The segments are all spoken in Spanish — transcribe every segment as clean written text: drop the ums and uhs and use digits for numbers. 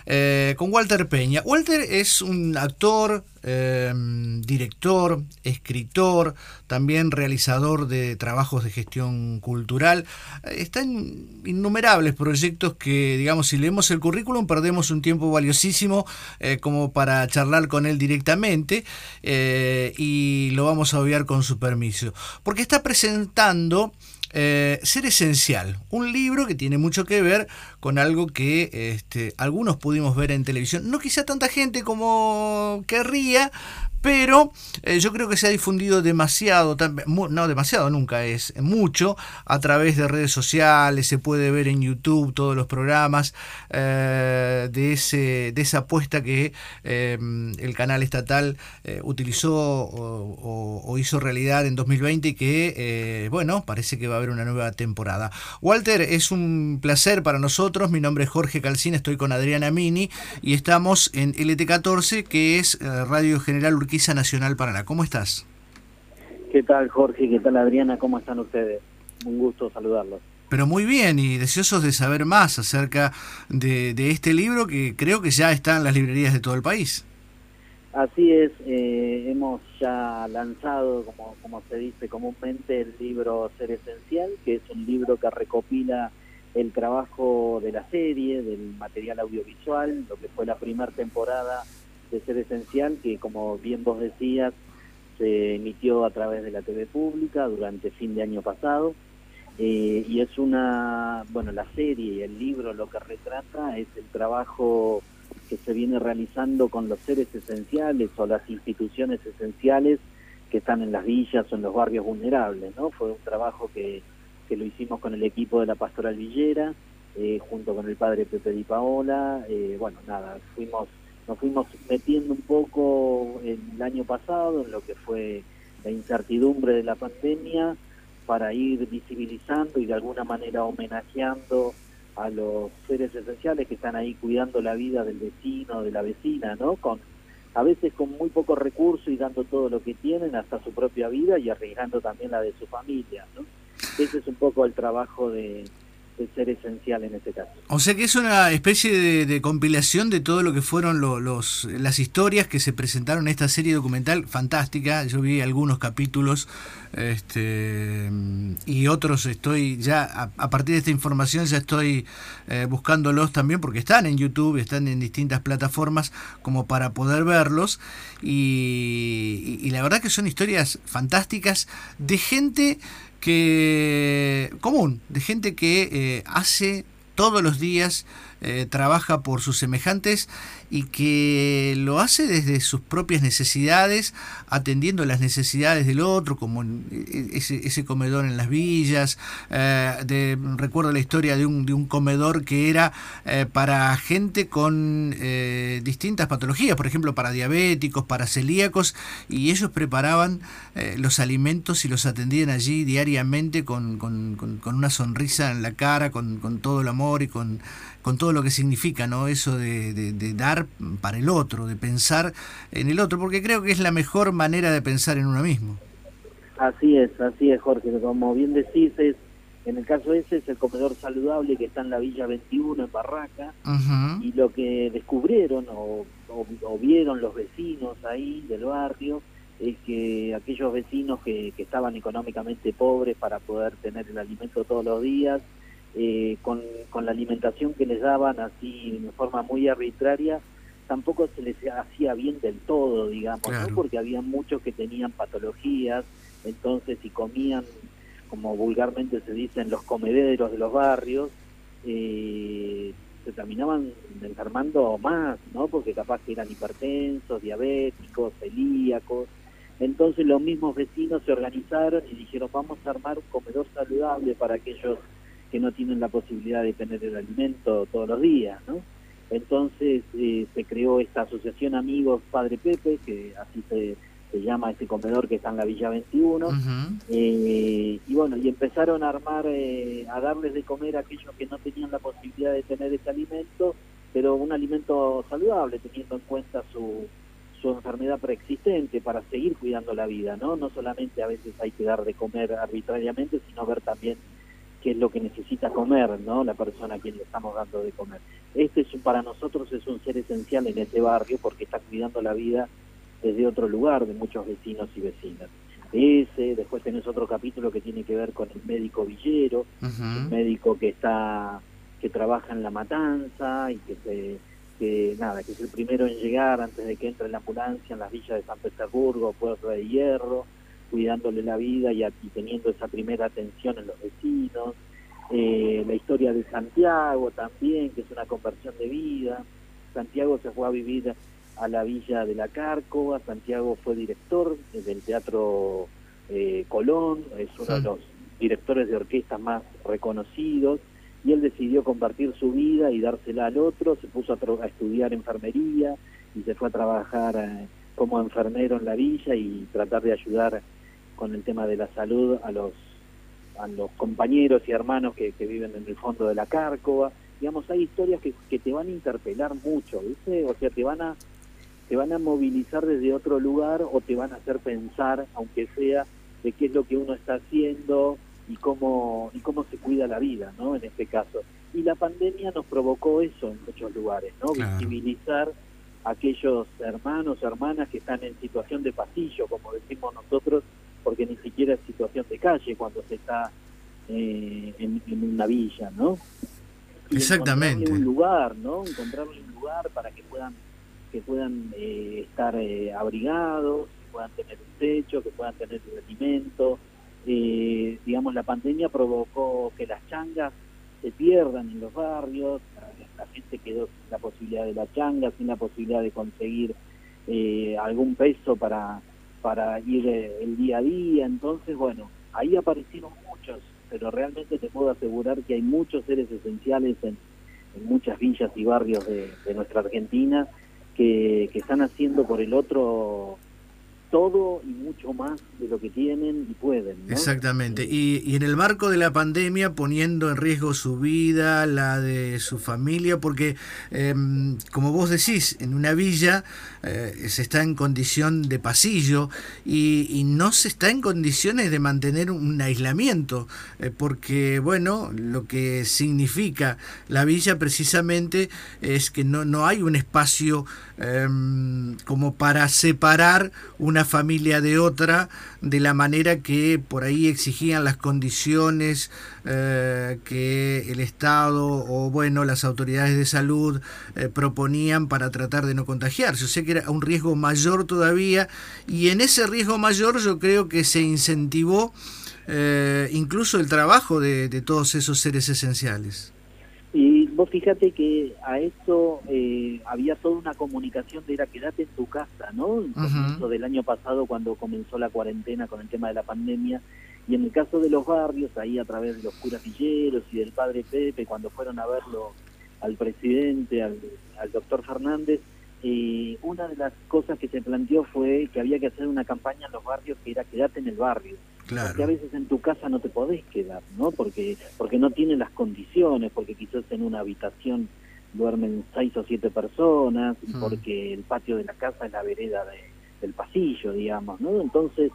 con Walter Peña. Walter es un actor, director, escritor, también realizador de trabajos de gestión cultural. Está en innumerables proyectos que, digamos, si leemos el currículum perdemos un tiempo valiosísimo como para charlar con él directamente, y lo vamos a obviar con su permiso, porque está presentando Ser Esencial, un libro que tiene mucho que ver con algo que algunos pudimos ver en televisión, no quizá tanta gente como querría, pero yo creo que se ha difundido demasiado, no demasiado, nunca es mucho, a través de redes sociales. Se puede ver en YouTube todos los programas de esa apuesta que el canal estatal utilizó o hizo realidad en 2020 y que, bueno, parece que va a haber una nueva temporada. Walter, es un placer para nosotros. Mi nombre es Jorge Calcina, estoy con Adriana Mini y estamos en LT14, que es Radio General Urquiza Nacional Paraná. ¿Cómo estás? ¿Qué tal, Jorge? ¿Qué tal, Adriana? ¿Cómo están ustedes? Un gusto saludarlos. Pero muy bien, y deseosos de saber más acerca de este libro que creo que ya está en las librerías de todo el país. Así es, hemos ya lanzado, como se dice comúnmente, el libro Ser Esencial, que es un libro que recopila el trabajo de la serie, del material audiovisual, lo que fue la primera temporada de Ser Esencial, que como bien vos decías, se emitió a través de la TV pública durante fin de año pasado, y es la serie y el libro lo que retrata es el trabajo que se viene realizando con los seres esenciales o las instituciones esenciales que están en las villas o en los barrios vulnerables, ¿no? Fue un trabajo que lo hicimos con el equipo de la Pastoral Villera, junto con el padre Pepe Di Paola. Nos fuimos metiendo un poco el año pasado en lo que fue la incertidumbre de la pandemia para ir visibilizando y de alguna manera homenajeando a los seres esenciales que están ahí cuidando la vida del vecino, de la vecina, ¿no? A veces con muy pocos recursos y dando todo lo que tienen, hasta su propia vida, y arriesgando también la de su familia, ¿no? Ese es un poco el trabajo de Ser Esencial en este caso. O sea que es una especie de compilación de todo lo que fueron las historias que se presentaron en esta serie documental fantástica. Yo vi algunos capítulos, y otros estoy ya, a partir de esta información ya estoy buscándolos también, porque están en YouTube, están en distintas plataformas como para poder verlos, y la verdad que son historias fantásticas de gente de gente que hace todos los días, trabaja por sus semejantes y que lo hace desde sus propias necesidades, atendiendo las necesidades del otro, como ese comedor en las villas. Recuerdo la historia de un comedor que era para gente con distintas patologías, por ejemplo para diabéticos, para celíacos, y ellos preparaban los alimentos y los atendían allí diariamente con una sonrisa en la cara, con todo el amor y con todo lo que significa, ¿no? Eso de dar para el otro, de pensar en el otro, porque creo que es la mejor manera de pensar en uno mismo. Así es, Jorge. Como bien decís, en el caso ese es el comedor saludable que está en la Villa 21, en Barraca, y lo que descubrieron o vieron los vecinos ahí del barrio es que aquellos vecinos que estaban económicamente pobres para poder tener el alimento todos los días, con la alimentación que les daban así de forma muy arbitraria, tampoco se les hacía bien del todo, digamos, claro, ¿no? Porque había muchos que tenían patologías, entonces si comían, como vulgarmente se dice, en los comederos de los barrios, se terminaban enfermando más, ¿no? Porque capaz que eran hipertensos, diabéticos, celíacos. Entonces los mismos vecinos se organizaron y dijeron, vamos a armar un comedor saludable para aquellos que no tienen la posibilidad de tener el alimento todos los días, ¿no? Entonces se creó esta asociación Amigos Padre Pepe, que así se llama este comedor que está en la Villa 21, y empezaron a armar, a darles de comer a aquellos que no tenían la posibilidad de tener ese alimento, pero un alimento saludable, teniendo en cuenta su enfermedad preexistente, para seguir cuidando la vida, ¿no? No solamente a veces hay que dar de comer arbitrariamente, sino ver también qué es lo que necesita comer, ¿no? La persona a quien le estamos dando de comer. Para nosotros es un ser esencial en ese barrio porque está cuidando la vida desde otro lugar de muchos vecinos y vecinas. Después tenés otro capítulo que tiene que ver con el médico villero, un médico que trabaja en La Matanza y que es el primero en llegar antes de que entre la ambulancia en las villas de San Petersburgo, Puerto de Hierro, cuidándole la vida y teniendo esa primera atención en los vecinos. La historia de Santiago también, que es una conversión de vida. Santiago se fue a vivir a la villa de la Cárcova. Santiago fue director del Teatro Colón, es uno de los directores de orquesta más reconocidos, y él decidió compartir su vida y dársela al otro. Se puso a estudiar enfermería y se fue a trabajar como enfermero en la villa y tratar de ayudar con el tema de la salud a los compañeros y hermanos que viven en el fondo de la Cárcova. Digamos, hay historias que te van a interpelar mucho, ¿viste? O sea, te van a movilizar desde otro lugar o te van a hacer pensar, aunque sea, de qué es lo que uno está haciendo y cómo se cuida la vida, ¿no? En este caso. Y la pandemia nos provocó eso en muchos lugares, ¿no? Claro. Visibilizar a aquellos hermanos, hermanas que están en situación de pasillo, como decimos nosotros, porque ni siquiera es situación de calle cuando se está en una villa, ¿no? Y exactamente. Encontrarle un lugar, ¿no? Encontrarle un lugar para que puedan estar abrigados, que puedan tener un techo, que puedan tener un alimento. Digamos, la pandemia provocó que las changas se pierdan en los barrios, la gente quedó sin la posibilidad de la changa, sin la posibilidad de conseguir algún peso para ir el día a día. Entonces, bueno, ahí aparecieron muchos, pero realmente te puedo asegurar que hay muchos seres esenciales en muchas villas y barrios de nuestra Argentina que están haciendo por el otro todo y mucho más de lo que tienen y pueden, ¿no? Exactamente, y en el marco de la pandemia poniendo en riesgo su vida, la de su familia, porque como vos decís, en una villa se está en condición de pasillo y no se está en condiciones de mantener un aislamiento, porque bueno, lo que significa la villa precisamente es que no hay un espacio como para separar una familia de otra de la manera que por ahí exigían las condiciones que el Estado o bueno las autoridades de salud proponían para tratar de no contagiarse. O sea que era un riesgo mayor todavía, y en ese riesgo mayor yo creo que se incentivó incluso el trabajo de todos esos seres esenciales. Y vos fíjate que a esto había toda una comunicación de quédate en tu casa, ¿no? El comienzo del año pasado, cuando comenzó la cuarentena con el tema de la pandemia, y en el caso de los barrios, ahí a través de los curas villeros y del padre Pepe, cuando fueron a verlo al presidente, al doctor Fernández, una de las cosas que se planteó fue que había que hacer una campaña en los barrios que era quédate en el barrio. Claro. Porque a veces en tu casa no te podés quedar, ¿no? Porque no tienen las condiciones, porque quizás en una habitación duermen 6 o 7 personas, y porque el patio de la casa es la vereda del pasillo, digamos, ¿no? Entonces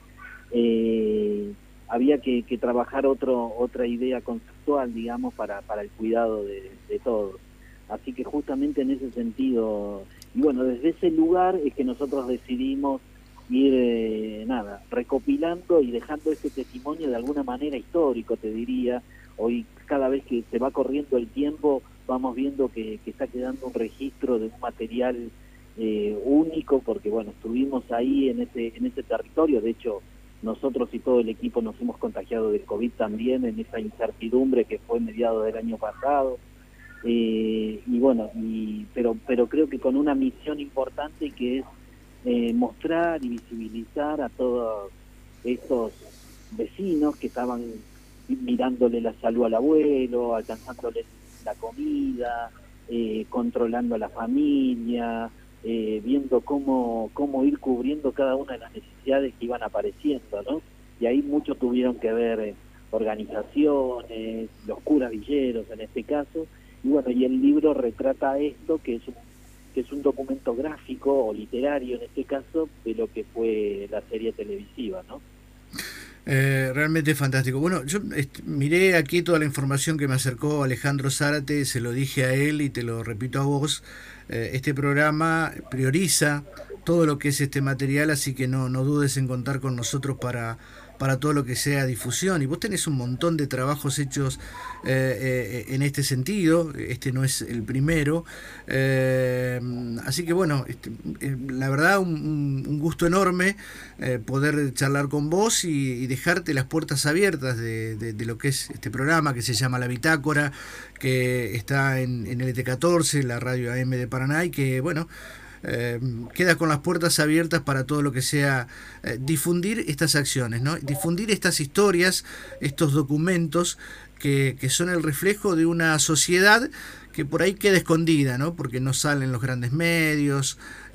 había que trabajar otra idea conceptual, digamos, para el cuidado de todos. Así que justamente en ese sentido, y bueno, desde ese lugar es que nosotros decidimos ir recopilando y dejando ese testimonio de alguna manera histórico, te diría. Hoy, cada vez que se va corriendo el tiempo, vamos viendo que está quedando un registro de un material único, porque bueno, estuvimos ahí en ese territorio. De hecho, nosotros y todo el equipo nos hemos contagiado de COVID también en esa incertidumbre que fue mediados del año pasado. Y bueno, pero creo que con una misión importante, que es mostrar y visibilizar a todos estos vecinos que estaban mirándole la salud al abuelo, alcanzándole la comida, controlando a la familia, viendo cómo ir cubriendo cada una de las necesidades que iban apareciendo, ¿no? Y ahí muchos tuvieron que ver organizaciones, los curas villeros en este caso, y bueno, y el libro retrata esto, que es un documento gráfico o literario en este caso de lo que fue la serie televisiva, ¿no? Realmente fantástico. Bueno, yo miré aquí toda la información que me acercó Alejandro Zárate, se lo dije a él y te lo repito a vos. Este programa prioriza todo lo que es este material, así que no dudes en contar con nosotros para todo lo que sea difusión. Y vos tenés un montón de trabajos hechos en este sentido, este no es el primero. Así que bueno, la verdad un gusto enorme poder charlar con vos y dejarte las puertas abiertas de lo que es este programa que se llama La Bitácora, que está en LT14, la radio AM de Paraná, y que bueno, queda con las puertas abiertas para todo lo que sea difundir estas acciones, ¿no? Difundir estas historias, estos documentos que son el reflejo de una sociedad que por ahí queda escondida, ¿no? Porque no salen los grandes medios,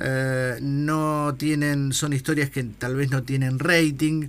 no tienen, son historias que tal vez no tienen rating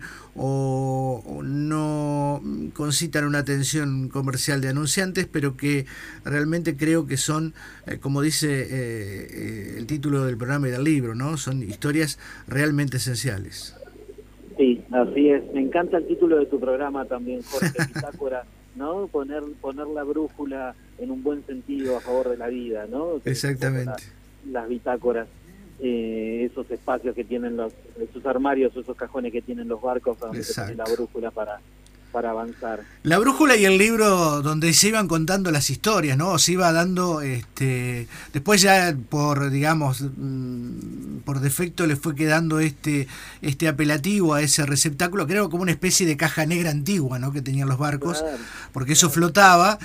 o no concitan una atención comercial de anunciantes, pero que realmente creo que son, como dice el título del programa y del libro, ¿no? Son historias realmente esenciales. Sí, así es. Me encanta el título de tu programa también, Jorge, Bitácora, ¿no? Poner la brújula en un buen sentido a favor de la vida, ¿no? Exactamente. Las bitácoras, esos espacios que tienen esos armarios, esos cajones que tienen los barcos, donde se pone la brújula para avanzar. La brújula y el libro donde se iban contando las historias, ¿no? Se iba dando, después ya por, digamos, por defecto le fue quedando este apelativo a ese receptáculo, creo como una especie de caja negra antigua, ¿no? Que tenían los barcos, claro, porque eso flotaba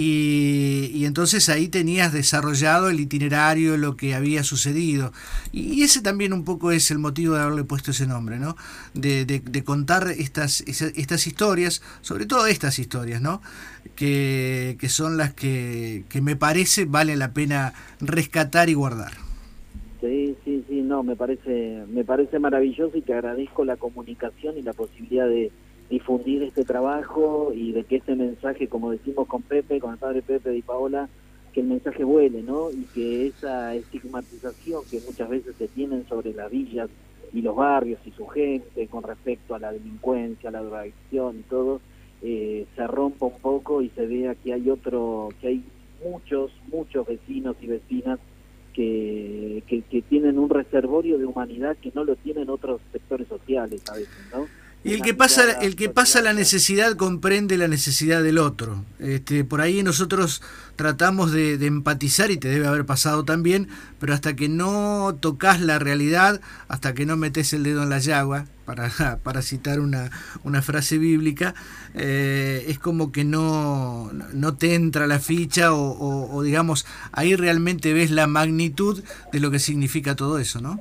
y entonces ahí tenías desarrollado el itinerario, lo que había sucedido. Y ese también un poco es el motivo de haberle puesto ese nombre, ¿no? De contar estas historias, sobre todo estas historias, ¿no? Que son las que me parece vale la pena rescatar y guardar. Sí, no, me parece maravilloso y te agradezco la comunicación y la posibilidad de difundir este trabajo y de que este mensaje, como decimos con Pepe, con el padre Pepe y Paola, que el mensaje vuele, ¿no? Y que esa estigmatización que muchas veces se tienen sobre las villas y los barrios y su gente con respecto a la delincuencia, a la drogadicción y todo, se rompa un poco y se vea que hay muchos vecinos y vecinas que tienen un reservorio de humanidad que no lo tienen otros sectores sociales a veces, ¿no? Y el que pasa la necesidad comprende la necesidad del otro. Por ahí nosotros tratamos de empatizar, y te debe haber pasado también, pero hasta que no tocas la realidad, hasta que no metes el dedo en la llaga, para citar una frase bíblica, es como que no te entra la ficha o digamos, ahí realmente ves la magnitud de lo que significa todo eso, ¿no?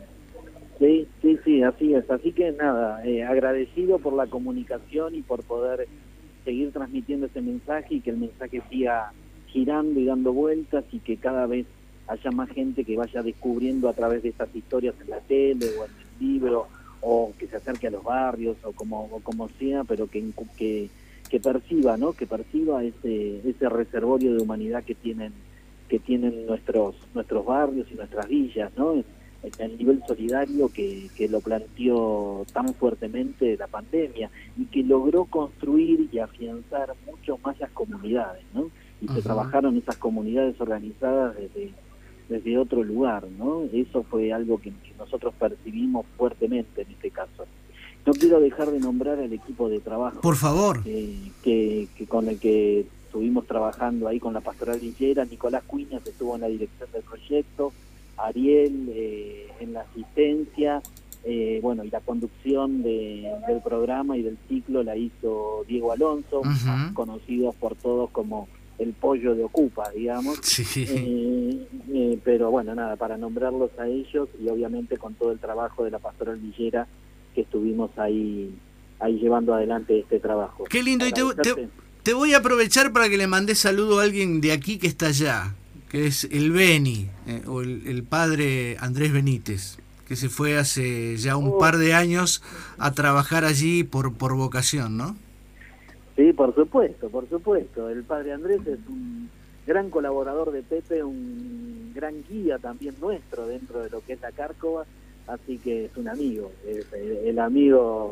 Sí, así es. Así que nada, agradecido por la comunicación y por poder seguir transmitiendo ese mensaje y que el mensaje siga girando y dando vueltas y que cada vez haya más gente que vaya descubriendo a través de estas historias en la tele o en el libro, o que se acerque a los barrios o como sea, pero que perciba, ¿no? Que perciba ese reservorio de humanidad que tienen nuestros barrios y nuestras villas, ¿no? En el nivel solidario que lo planteó tan fuertemente la pandemia y que logró construir y afianzar mucho más las comunidades, ¿no? Y se trabajaron esas comunidades organizadas desde otro lugar, ¿no? Eso fue algo que nosotros percibimos fuertemente en este caso. No quiero dejar de nombrar al equipo de trabajo. Por favor. Que con el que estuvimos trabajando ahí con la Pastoral Villera. Nicolás Cuñas estuvo en la dirección del proyecto, Ariel en la asistencia, y la conducción del programa y del ciclo la hizo Diego Alonso, conocido por todos como el pollo de Ocupa, digamos. Sí. Pero bueno, nada, para nombrarlos a ellos y obviamente con todo el trabajo de la Pastoral Villera que estuvimos ahí llevando adelante este trabajo. Qué lindo, y te voy a aprovechar para que le mandes saludo a alguien de aquí que está allá, que es el Beni, o el padre Andrés Benítez, que se fue hace ya un par de años a trabajar allí por vocación, ¿no? Sí, por supuesto. El padre Andrés es un gran colaborador de Pepe, un gran guía también nuestro dentro de lo que es la Cárcova, así que es un amigo, es el amigo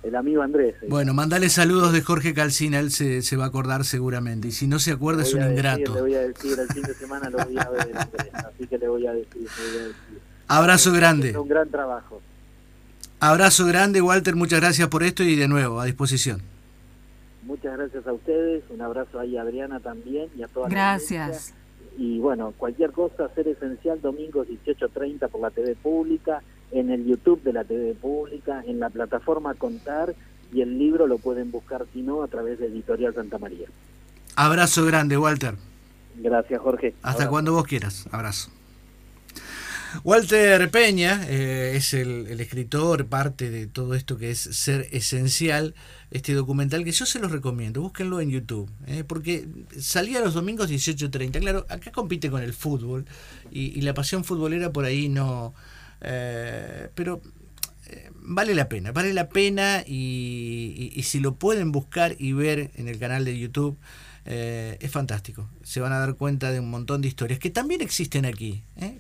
el amigo Andrés. Bueno, mandale saludos de Jorge Calcina, él se va a acordar seguramente. Y si no se acuerda es un ingrato. Le voy a decir, el fin de semana lo voy a ver, Andrés, así que le voy a decir. Abrazo grande. Un gran trabajo. Abrazo grande, Walter, muchas gracias por esto y de nuevo, a disposición. Muchas gracias a ustedes, un abrazo ahí a Adriana también y a todas las Gracias. Y bueno, cualquier cosa, Ser Esencial, domingos 18:30 por la TV Pública, en el YouTube de la TV Pública, en la plataforma Contar, y el libro lo pueden buscar, si no, a través de Editorial Santa María. Abrazo grande, Walter. Gracias, Jorge. Hasta cuando vos quieras. Abrazo. Walter Peña es el escritor, parte de todo esto que es Ser Esencial, este documental que yo se los recomiendo, búsquenlo en YouTube, porque salía los domingos 18:30, claro, acá compite con el fútbol y la pasión futbolera por ahí no, pero vale la pena y si lo pueden buscar y ver en el canal de YouTube, es fantástico. Se van a dar cuenta de un montón de historias que también existen aquí,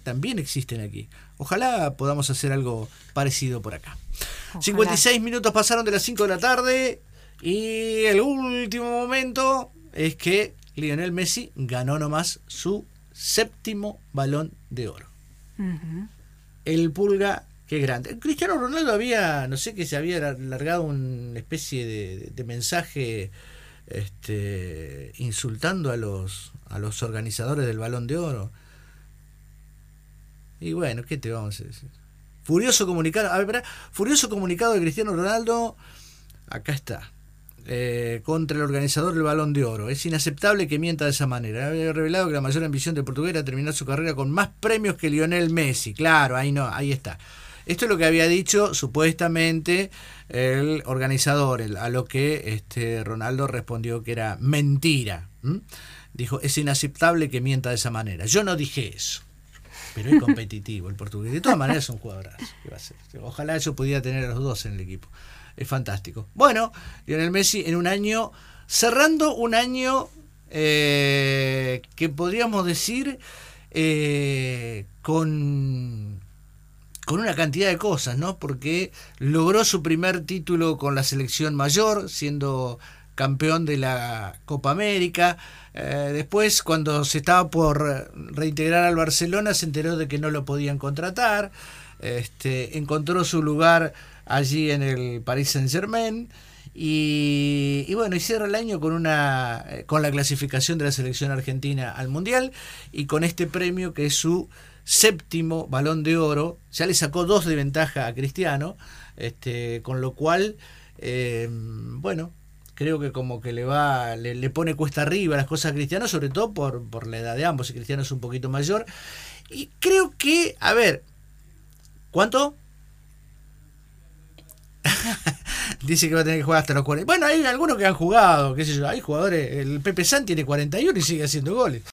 Ojalá podamos hacer algo parecido por acá. Ojalá. 56 minutos pasaron de las 5 de la tarde y el último momento es que Lionel Messi ganó nomás su 7º Balón de Oro. El Pulga, qué grande. Cristiano Ronaldo había, no sé, que se había largado una especie de mensaje insultando a los organizadores del Balón de Oro. Y bueno, ¿qué te vamos a decir? Furioso comunicado de Cristiano Ronaldo, acá está, contra el organizador del Balón de Oro. Es inaceptable que mienta de esa manera. Había revelado que la mayor ambición del portugués era terminar su carrera con más premios que Lionel Messi. Claro, ahí está. Esto es lo que había dicho supuestamente el organizador, a lo que Ronaldo respondió que era mentira. Dijo, es inaceptable que mienta de esa manera. Yo no dije eso, pero es competitivo el portugués. De todas maneras es un jugadorazo. ¿Qué va a ser? Ojalá yo pudiera tener a los dos en el equipo. Es fantástico. Bueno, Lionel Messi en un año, cerrando un año que podríamos decir con una cantidad de cosas, ¿no? Porque logró su primer título con la selección mayor, siendo campeón de la Copa América. Después, cuando se estaba por reintegrar al Barcelona, se enteró de que no lo podían contratar. Encontró su lugar allí en el Paris Saint-Germain. Y bueno, y cierra el año con la clasificación de la selección argentina al Mundial y con este premio que es su 7º Balón de Oro. Ya le sacó 2 de ventaja a Cristiano, con lo cual bueno, creo que como que le pone cuesta arriba las cosas a Cristiano, sobre todo por la edad de ambos. Y Cristiano es un poquito mayor y creo que, a ver, ¿cuánto? Dice que va a tener que jugar hasta los 40. Bueno, hay algunos que han jugado, qué sé yo, hay jugadores, el Pepe San tiene 41 y sigue haciendo goles.